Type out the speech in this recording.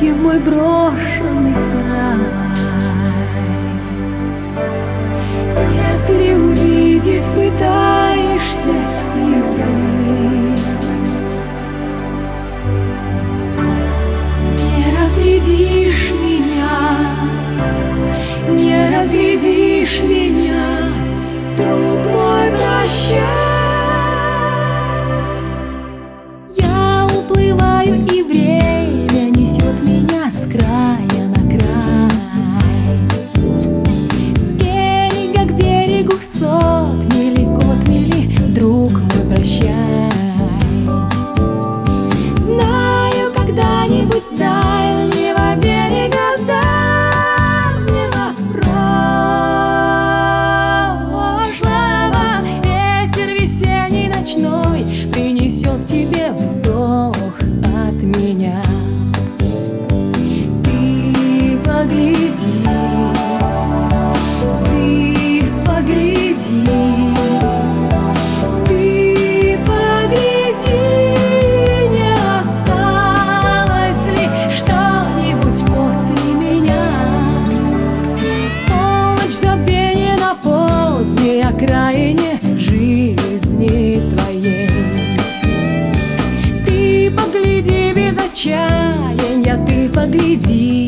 в мой брошенный край. Если увидеть пытаешься издали, не разглядишь меня, не разглядишь меня, друг мой, прощай. Я уплываю, и время несет меня с края на край, с берега к берегу, сот мили, кот мили, друг мой, прощай. Знаю, когда-нибудь с дальнего берега, дальнего прошлого, ветер весенний ночной принесет тебе вздох от меня. Ты погляди, ты погляди, ты погляди, не осталось ли что-нибудь после меня. Полночь забвения на поздней окраине жизни твоей. Ты погляди без отчаяния, ты погляди.